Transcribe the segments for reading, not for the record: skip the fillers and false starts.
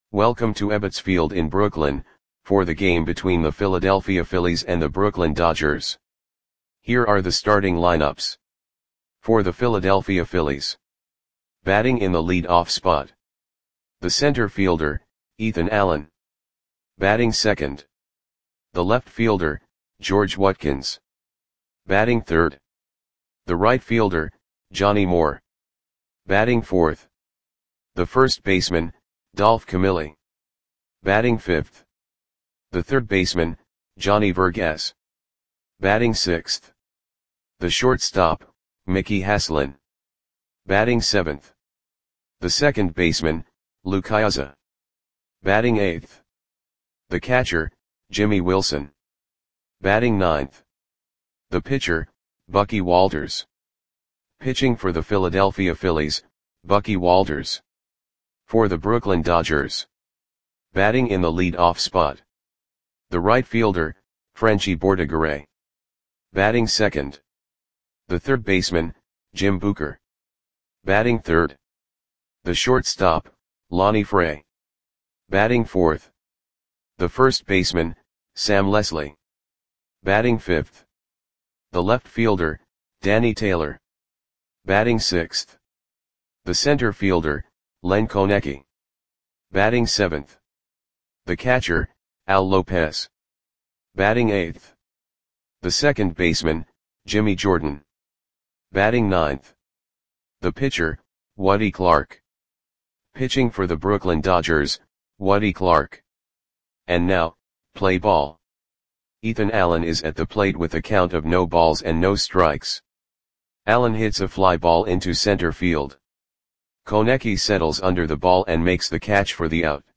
Welcome to Ebbets Field in Brooklyn, for the game between the Philadelphia Phillies and the Brooklyn Dodgers. Here are the starting lineups. For the Philadelphia Phillies. Batting in the lead-off spot. The center fielder, Ethan Allen. Batting second. The left fielder, George Watkins. Batting third. The right fielder, Johnny Moore. Batting fourth. The first baseman, Dolph Camilli. Batting fifth. The third baseman, Johnny Vergas. Batting sixth. The shortstop, Mickey Haslin. Batting seventh. The second baseman, Lou Piazza. Batting eighth. The catcher, Jimmy Wilson. Batting ninth. The pitcher, Bucky Walters. Pitching for the Philadelphia Phillies, Bucky Walters. For the Brooklyn Dodgers. Batting in the lead-off spot. The right fielder, Frenchy Bordegaray. Batting second. The third baseman, Jim Booker. Batting third. The shortstop, Lonnie Fray. Batting fourth. The first baseman, Sam Leslie. Batting fifth. The left fielder, Danny Taylor. Batting sixth. The center fielder, Len Konecki. Batting seventh. The catcher, Al Lopez. Batting eighth. The second baseman, Jimmy Jordan. Batting ninth. The pitcher, Woody Clark. Pitching for the Brooklyn Dodgers, Woody Clark. And now, play ball. Ethan Allen is at the plate with a count of no balls and no strikes. Allen hits a fly ball into center field. Konecki settles under the ball and makes the catch for the out.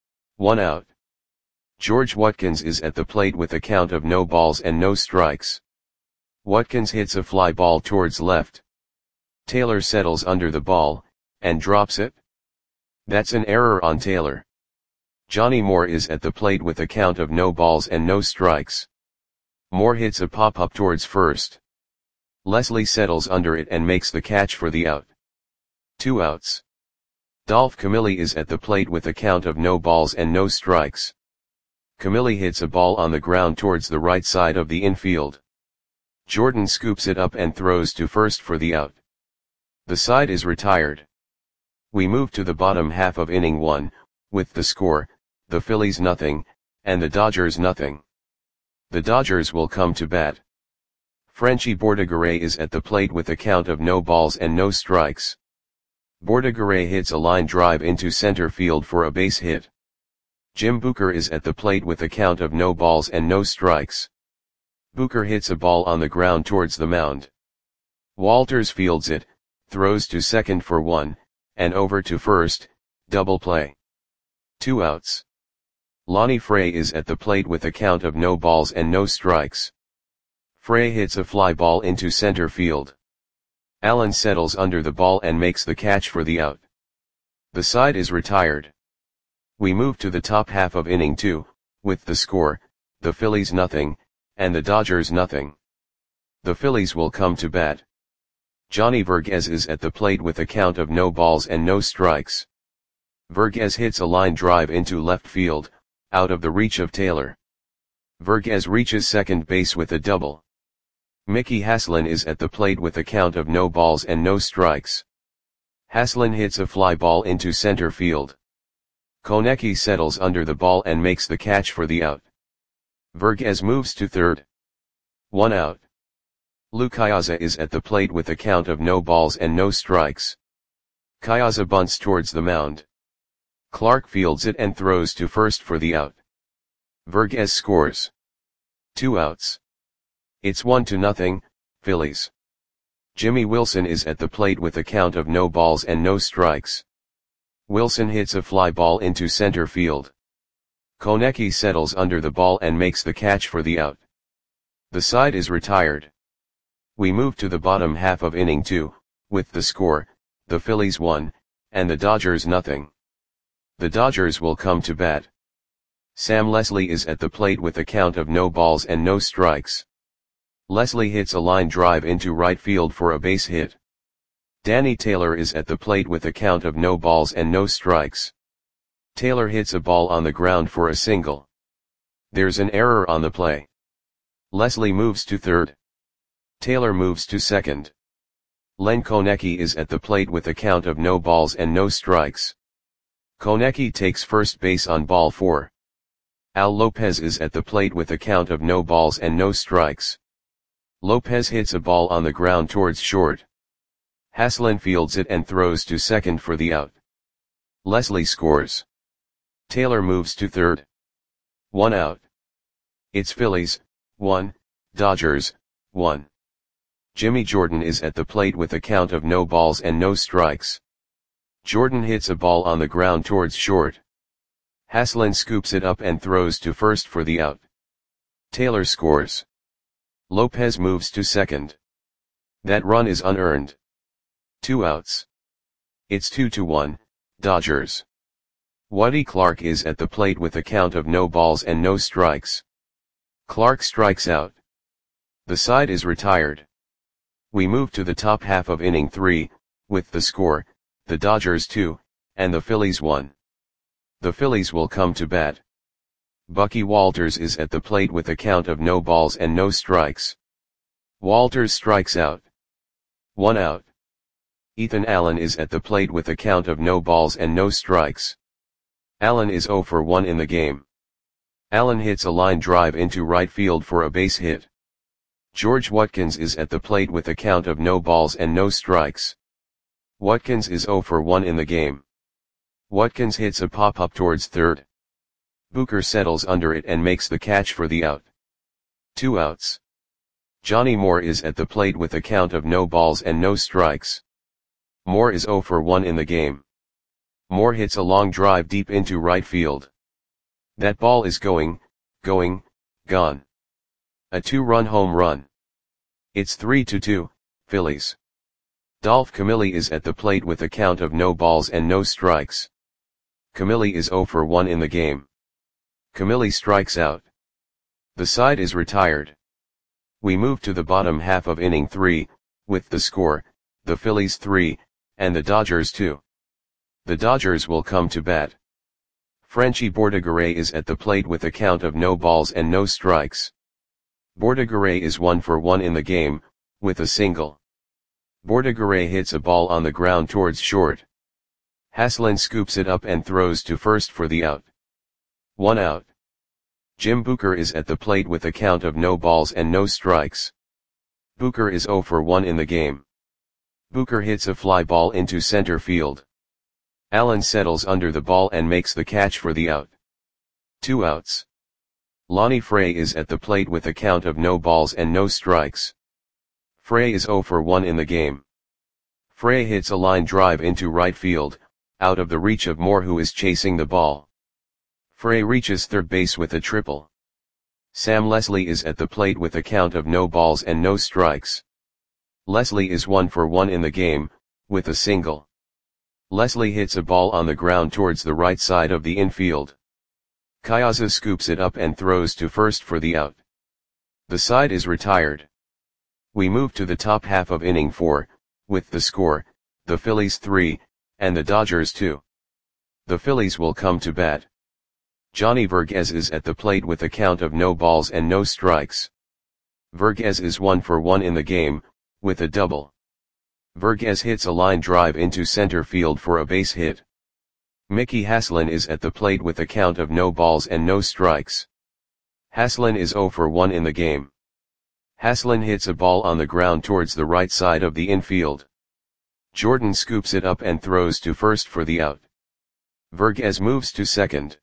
1 out. George Watkins is at the plate with a count of no balls and no strikes. Watkins hits a fly ball towards left. Taylor settles under the ball, and drops it. That's an error on Taylor. Johnny Moore is at the plate with a count of no balls and no strikes. Moore hits a pop-up towards first. Leslie settles under it and makes the catch for the out. 2 outs. Dolph Camilli is at the plate with a count of no balls and no strikes. Camilli hits a ball on the ground towards the right side of the infield. Jordan scoops it up and throws to first for the out. The side is retired. We move to the bottom half of inning 1, with the score, the Phillies nothing, and the Dodgers nothing. The Dodgers will come to bat. Frenchy Bordegaray is at the plate with a count of no balls and no strikes. Bordegaray hits a line drive into center field for a base hit. Jim Booker is at the plate with a count of no balls and no strikes. Booker hits a ball on the ground towards the mound. Walters fields it, throws to second for 1, and over to first, double play. 2 outs. Lonnie Fray is at the plate with a count of no balls and no strikes. Fray hits a fly ball into center field. Allen settles under the ball and makes the catch for the out. The side is retired. We move to the top half of inning 2, with the score, the Phillies nothing, and the Dodgers nothing. The Phillies will come to bat. Johnny Vergas is at the plate with a count of no balls and no strikes. Vergas hits a line drive into left field, out of the reach of Taylor. Vergas reaches second base with a double. Mickey Haslin is at the plate with a count of no balls and no strikes. Haslin hits a fly ball into center field. Konecki settles under the ball and makes the catch for the out. Vergas moves to third. 1 out. Lou Piazza is at the plate with a count of no balls and no strikes. Piazza bunts towards the mound. Clark fields it and throws to first for the out. Vergas scores. 2 outs. It's 1-0, Phillies. Jimmy Wilson is at the plate with a count of no balls and no strikes. Wilson hits a fly ball into center field. Konecki settles under the ball and makes the catch for the out. The side is retired. We move to the bottom half of inning 2, with the score, the Phillies 1, and the Dodgers nothing. The Dodgers will come to bat. Sam Leslie is at the plate with a count of no balls and no strikes. Leslie hits a line drive into right field for a base hit. Danny Taylor is at the plate with a count of no balls and no strikes. Taylor hits a ball on the ground for a single. There's an error on the play. Leslie moves to third. Taylor moves to second. Len Konecki is at the plate with a count of no balls and no strikes. Konecki takes first base on ball 4. Al Lopez is at the plate with a count of no balls and no strikes. Lopez hits a ball on the ground towards short. Haslin fields it and throws to second for the out. Leslie scores. Taylor moves to third. 1 out. It's Phillies, 1, Dodgers, 1. Jimmy Jordan is at the plate with a count of no balls and no strikes. Jordan hits a ball on the ground towards short. Haslin scoops it up and throws to first for the out. Taylor scores. Lopez moves to second. That run is unearned. 2 outs. It's 2-1, Dodgers. Woody Clark is at the plate with a count of no balls and no strikes. Clark strikes out. The side is retired. We move to the top half of inning 3, with the score, the Dodgers 2, and the Phillies 1. The Phillies will come to bat. Bucky Walters is at the plate with a count of no balls and no strikes. Walters strikes out. 1 out. Ethan Allen is at the plate with a count of no balls and no strikes. Allen is 0 for 1 in the game. Allen hits a line drive into right field for a base hit. George Watkins is at the plate with a count of no balls and no strikes. Watkins is 0 for 1 in the game. Watkins hits a pop-up towards third. Booker settles under it and makes the catch for the out. 2 outs. Johnny Moore is at the plate with a count of no balls and no strikes. Moore is 0 for 1 in the game. Moore hits a long drive deep into right field. That ball is gone. A 2-run home run. It's 3-2, Phillies. Dolph Camilli is at the plate with a count of no balls and no strikes. Camilli is 0 for 1 in the game. Camilli strikes out. The side is retired. We move to the bottom half of inning 3, with the score, the Phillies 3, and the Dodgers 2. The Dodgers will come to bat. Frenchy Bordegaray is at the plate with a count of no balls and no strikes. Bordegaray is 1 for 1 in the game, with a single. Bordegaray hits a ball on the ground towards short. Haslin scoops it up and throws to first for the out. 1 out. Jim Booker is at the plate with a count of no balls and no strikes. Booker is 0 for 1 in the game. Booker hits a fly ball into center field. Allen settles under the ball and makes the catch for the out. 2 outs. Lonnie Frey is at the plate with a count of no balls and no strikes. Frey is 0 for 1 in the game. Frey hits a line drive into right field, out of the reach of Moore who is chasing the ball. Frey reaches third base with a triple. Sam Leslie is at the plate with a count of no balls and no strikes. Leslie is 1 for 1 in the game, with a single. Leslie hits a ball on the ground towards the right side of the infield. Kayaza scoops it up and throws to first for the out. The side is retired. We move to the top half of inning 4, with the score, the Phillies 3, and the Dodgers 2. The Phillies will come to bat. Johnny Verghese is at the plate with a count of no balls and no strikes. Verghese is 1 for 1 in the game, with a double. Verghese hits a line drive into center field for a base hit. Mickey Haslin is at the plate with a count of no balls and no strikes. Haslin is 0 for 1 in the game. Haslin hits a ball on the ground towards the right side of the infield. Jordan scoops it up and throws to first for the out. Verghese moves to second.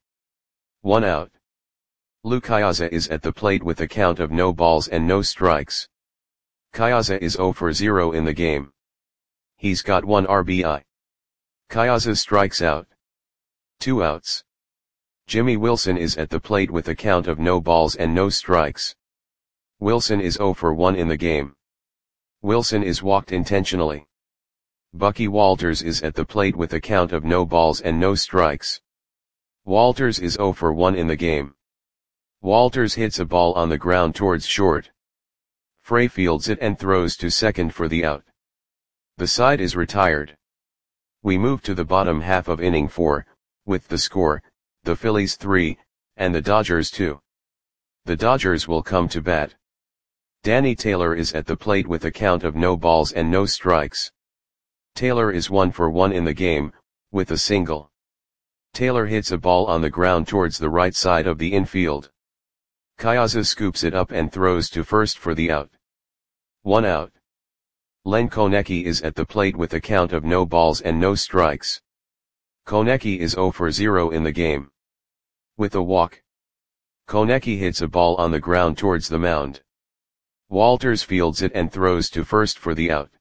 1 out. Lou Kayaza is at the plate with a count of no balls and no strikes. Kayaza is 0 for 0 in the game. He's got 1 RBI. Kayaza strikes out. 2 outs. Jimmy Wilson is at the plate with a count of no balls and no strikes. Wilson is 0 for 1 in the game. Wilson is walked intentionally. Bucky Walters is at the plate with a count of no balls and no strikes. Walters is 0 for 1 in the game. Walters hits a ball on the ground towards short. Frey fields it and throws to second for the out. The side is retired. We move to the bottom half of inning 4, with the score, the Phillies 3, and the Dodgers 2. The Dodgers will come to bat. Danny Taylor is at the plate with a count of no balls and no strikes. Taylor is 1 for 1 in the game, with a single. Taylor hits a ball on the ground towards the right side of the infield. Piazza scoops it up and throws to first for the out. 1 out. Len Konecki is at the plate with a count of no balls and no strikes. Konecki is 0 for 0 in the game. With a walk. Konecki hits a ball on the ground towards the mound. Walters fields it and throws to first for the out.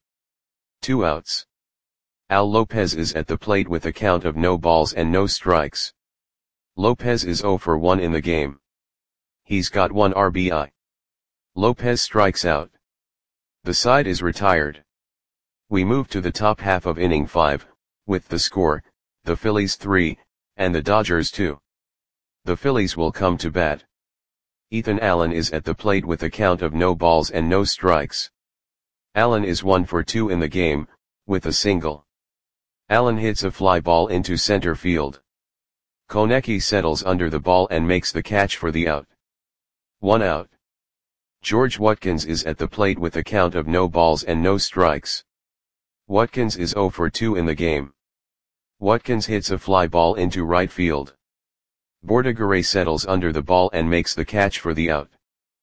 2 outs. Al Lopez is at the plate with a count of no balls and no strikes. Lopez is 0 for 1 in the game. He's got 1 RBI. Lopez strikes out. The side is retired. We move to the top half of inning 5, with the score, the Phillies 3, and the Dodgers 2. The Phillies will come to bat. Ethan Allen is at the plate with a count of no balls and no strikes. Allen is 1 for 2 in the game, with a single. Allen hits a fly ball into center field. Konecki settles under the ball and makes the catch for the out. 1 out. George Watkins is at the plate with a count of no balls and no strikes. Watkins is 0 for 2 in the game. Watkins hits a fly ball into right field. Bordigaray settles under the ball and makes the catch for the out.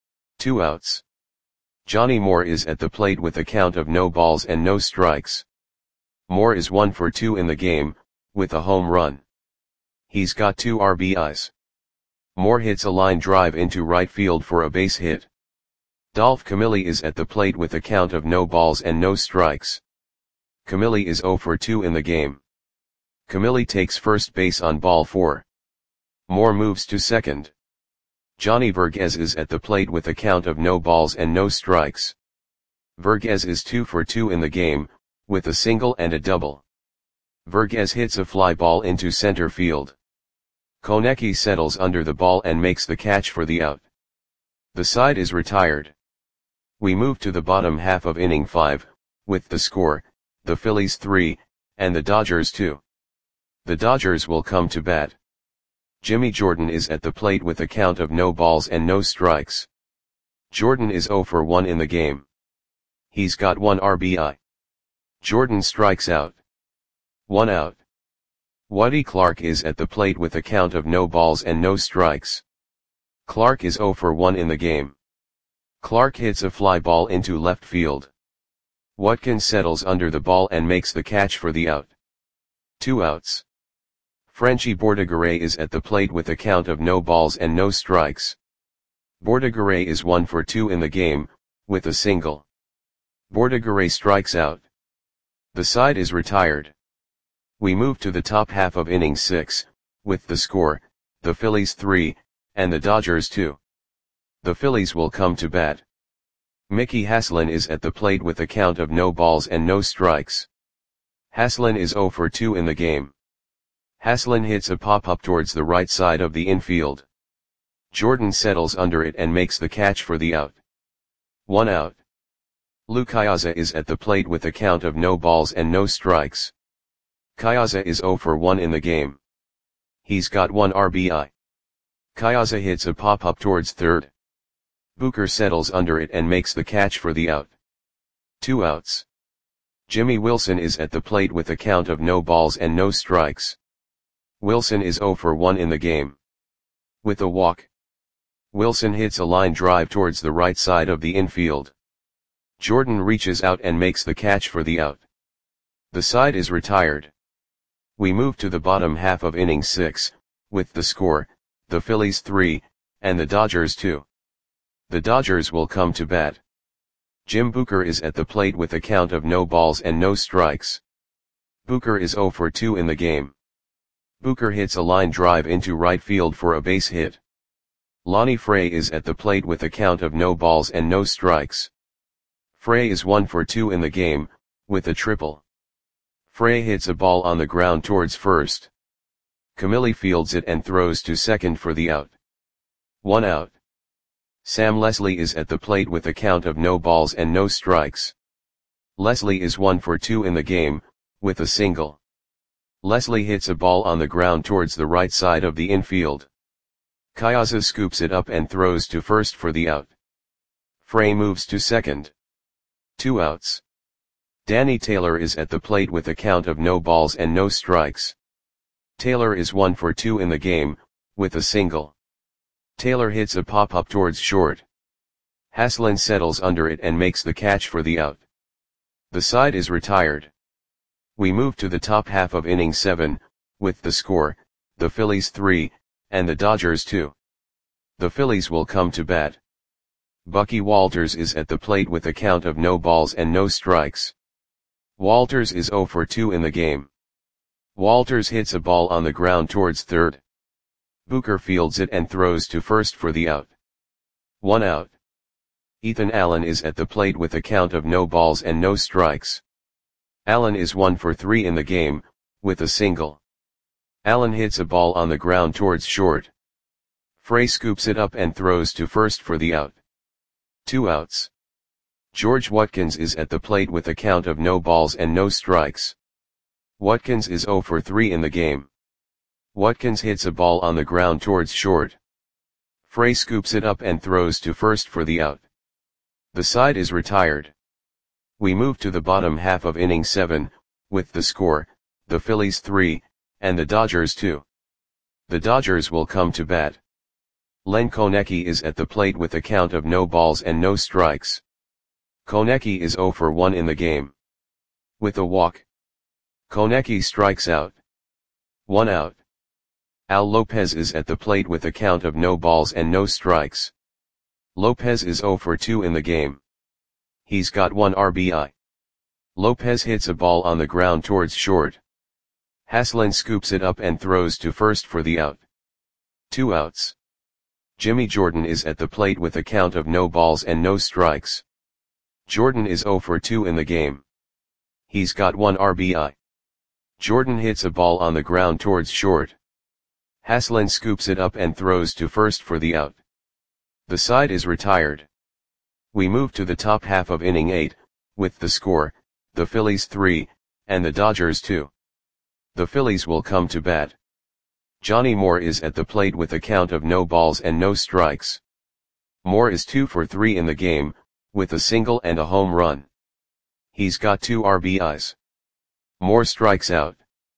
2 outs. Johnny Moore is at the plate with a count of no balls and no strikes. Moore is 1 for 2 in the game, with a home run. He's got 2 RBIs. Moore hits a line drive into right field for a base hit. Dolph Camilli is at the plate with a count of no balls and no strikes. Camilli is 0 for 2 in the game. Camilli takes first base on ball 4. Moore moves to second. Johnny Verghese is at the plate with a count of no balls and no strikes. Verghese is 2 for 2 in the game, with a single and a double. Verghese hits a fly ball into center field. Konecki settles under the ball and makes the catch for the out. The side is retired. We move to the bottom half of inning 5, with the score, the Phillies 3, and the Dodgers 2. The Dodgers will come to bat. Jimmy Jordan is at the plate with a count of no balls and no strikes. Jordan is 0 for 1 in the game. He's got 1 RBI. Jordan strikes out. 1 out. Waddy Clark is at the plate with a count of no balls and no strikes. Clark is 0 for 1 in the game. Clark hits a fly ball into left field. Watkins settles under the ball and makes the catch for the out. 2 outs. Frenchie Bordigaray is at the plate with a count of no balls and no strikes. Bordigaray is 1 for 2 in the game, with a single. Bordigaray strikes out. The side is retired. We move to the top half of inning 6, with the score, the Phillies 3, and the Dodgers 2. The Phillies will come to bat. Mickey Haslin is at the plate with a count of no balls and no strikes. Haslin is 0 for 2 in the game. Haslin hits a pop-up towards the right side of the infield. Jordan settles under it and makes the catch for the out. 1 out. Lou Piazza is at the plate with a count of no balls and no strikes. Piazza is 0 for 1 in the game. He's got 1 RBI. Piazza hits a pop-up towards third. Booker settles under it and makes the catch for the out. 2 outs. Jimmy Wilson is at the plate with a count of no balls and no strikes. Wilson is 0 for 1 in the game. With a walk. Wilson hits a line drive towards the right side of the infield. Jordan reaches out and makes the catch for the out. The side is retired. We move to the bottom half of inning 6, with the score, the Phillies 3, and the Dodgers 2. The Dodgers will come to bat. Jim Booker is at the plate with a count of no balls and no strikes. Booker is 0 for 2 in the game. Booker hits a line drive into right field for a base hit. Lonnie Frey is at the plate with a count of no balls and no strikes. Frey is 1 for 2 in the game, with a triple. Frey hits a ball on the ground towards first. Camilli fields it and throws to second for the out. 1 out. Sam Leslie is at the plate with a count of no balls and no strikes. Leslie is 1 for 2 in the game, with a single. Leslie hits a ball on the ground towards the right side of the infield. Kayaza scoops it up and throws to first for the out. Frey moves to second. 2 outs. Danny Taylor is at the plate with a count of no balls and no strikes. Taylor is 1 for 2 in the game, with a single. Taylor hits a pop-up towards short. Haslin settles under it and makes the catch for the out. The side is retired. We move to the top half of inning 7, with the score, the Phillies 3, and the Dodgers 2. The Phillies will come to bat. Bucky Walters is at the plate with a count of no balls and no strikes. Walters is 0 for 2 in the game. Walters hits a ball on the ground towards third. Booker fields it and throws to first for the out. 1 out. Ethan Allen is at the plate with a count of no balls and no strikes. Allen is 1 for 3 in the game, with a single. Allen hits a ball on the ground towards short. Frey scoops it up and throws to first for the out. 2 outs. George Watkins is at the plate with a count of no balls and no strikes. Watkins is 0 for 3 in the game. Watkins hits a ball on the ground towards short. Frey scoops it up and throws to first for the out. The side is retired. We move to the bottom half of inning 7, with the score, the Phillies 3, and the Dodgers 2. The Dodgers will come to bat. Len Konecki is at the plate with a count of no balls and no strikes. Konecki is 0 for 1 in the game. With a walk. Konecki strikes out. 1 out. Al Lopez is at the plate with a count of no balls and no strikes. Lopez is 0 for 2 in the game. He's got 1 RBI. Lopez hits a ball on the ground towards short. Haslin scoops it up and throws to first for the out. 2 outs. Jimmy Jordan is at the plate with a count of no balls and no strikes. Jordan is 0 for 2 in the game. He's got 1 RBI. Jordan hits a ball on the ground towards short. Haslin scoops it up and throws to first for the out. The side is retired. We move to the top half of inning 8, with the score, the Phillies 3, and the Dodgers 2. The Phillies will come to bat. Johnny Moore is at the plate with a count of no balls and no strikes. Moore is 2 for 3 in the game, with a single and a home run. He's got 2 RBIs. Moore strikes out.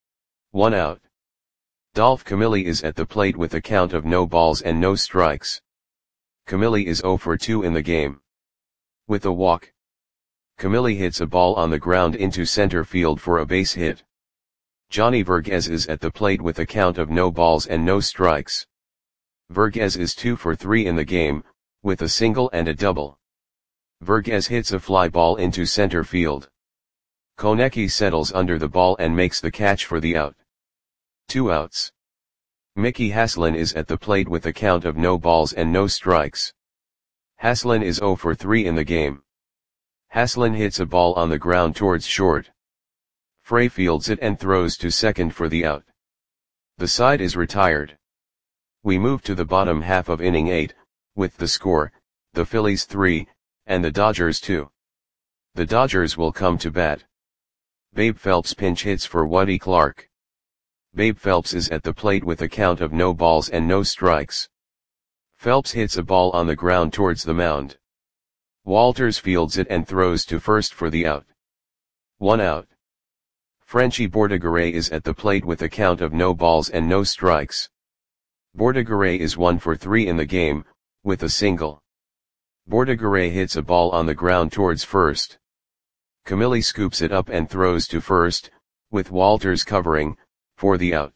1 out. Dolph Camilli is at the plate with a count of no balls and no strikes. Camilli is 0 for 2 in the game. With a walk. Camilli hits a ball on the ground into center field for a base hit. Johnny Verghese is at the plate with a count of no balls and no strikes. Verghese is 2 for 3 in the game, with a single and a double. Verghese hits a fly ball into center field. Konecki settles under the ball and makes the catch for the out. 2 outs. Mickey Haslin is at the plate with a count of no balls and no strikes. Haslin is 0 for 3 in the game. Haslin hits a ball on the ground towards short. Frey fields it and throws to second for the out. The side is retired. We move to the bottom half of inning 8, with the score, the Phillies 3, and the Dodgers 2. The Dodgers will come to bat. Babe Phelps pinch hits for Woody Clark. Babe Phelps is at the plate with a count of no balls and no strikes. Phelps hits a ball on the ground towards the mound. Walters fields it and throws to first for the out. 1 out. Frenchie Bordegaray is at the plate with a count of no balls and no strikes. Bordegaray is 1 for 3 in the game, with a single. Bordegaray hits a ball on the ground towards first. Camilli scoops it up and throws to first, with Walters covering, for the out.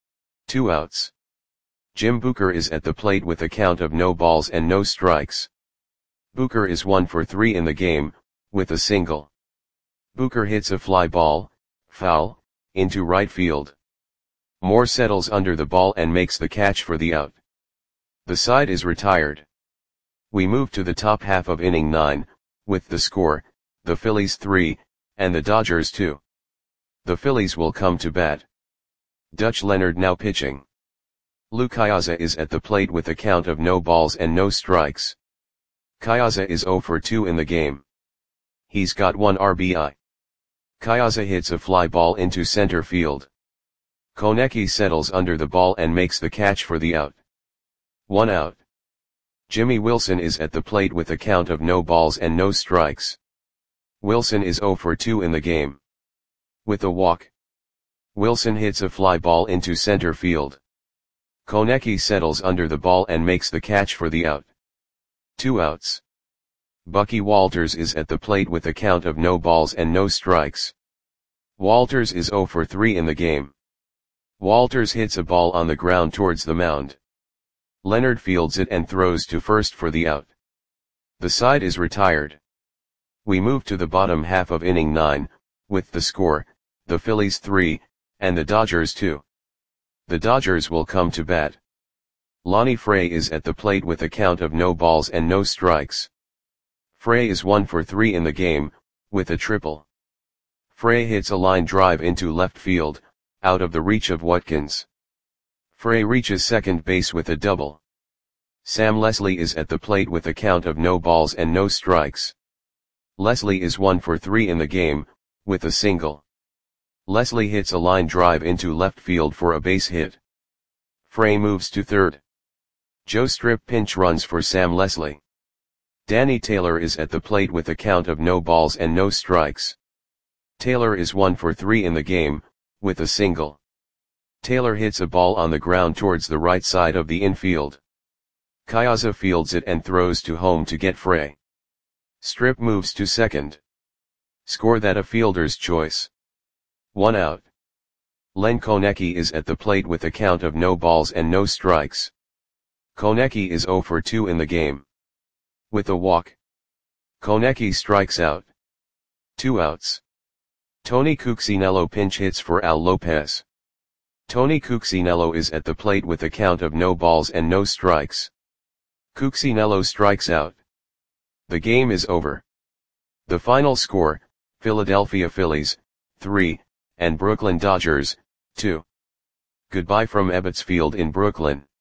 2 outs. Jim Booker is at the plate with a count of no balls and no strikes. Booker is 1 for 3 in the game, with a single. Booker hits a fly ball, foul, into right field. Moore settles under the ball and makes the catch for the out. The side is retired. We move to the top half of inning 9, with the score, the Phillies 3, and the Dodgers 2. The Phillies will come to bat. Dutch Leonard now pitching. Lou Kayaza is at the plate with a count of no balls and no strikes. Kayaza is 0 for 2 in the game. He's got 1 RBI. Kayaza hits a fly ball into center field. Konecki settles under the ball and makes the catch for the out. 1 out. Jimmy Wilson is at the plate with a count of no balls and no strikes. Wilson is 0 for 2 in the game. With a walk, Wilson hits a fly ball into center field. Konecki settles under the ball and makes the catch for the out. 2 outs. Bucky Walters is at the plate with a count of no balls and no strikes. Walters is 0 for 3 in the game. Walters hits a ball on the ground towards the mound. Leonard fields it and throws to first for the out. The side is retired. We move to the bottom half of inning 9, with the score, the Phillies 3, and the Dodgers 2. The Dodgers will come to bat. Lonnie Fray is at the plate with a count of no balls and no strikes. Fray is 1 for 3 in the game, with a triple. Fray hits a line drive into left field, out of the reach of Watkins. Fray reaches second base with a double. Sam Leslie is at the plate with a count of no balls and no strikes. Leslie is 1 for 3 in the game, with a single. Leslie hits a line drive into left field for a base hit. Fray moves to third. Joe Strip pinch runs for Sam Leslie. Danny Taylor is at the plate with a count of no balls and no strikes. Taylor is 1 for 3 in the game, with a single. Taylor hits a ball on the ground towards the right side of the infield. Kayasa fields it and throws to home to get Fray. Strip moves to second. Score that a fielder's choice. 1 out. Len Konecki is at the plate with a count of no balls and no strikes. Konecki is 0 for 2 in the game. With a walk, Konecki strikes out. 2 outs. Tony Cuccinello pinch hits for Al Lopez. Tony Cuccinello is at the plate with a count of no balls and no strikes. Cuccinello strikes out. The game is over. The final score, Philadelphia Phillies, 3, and Brooklyn Dodgers, 2. Goodbye from Ebbets Field in Brooklyn.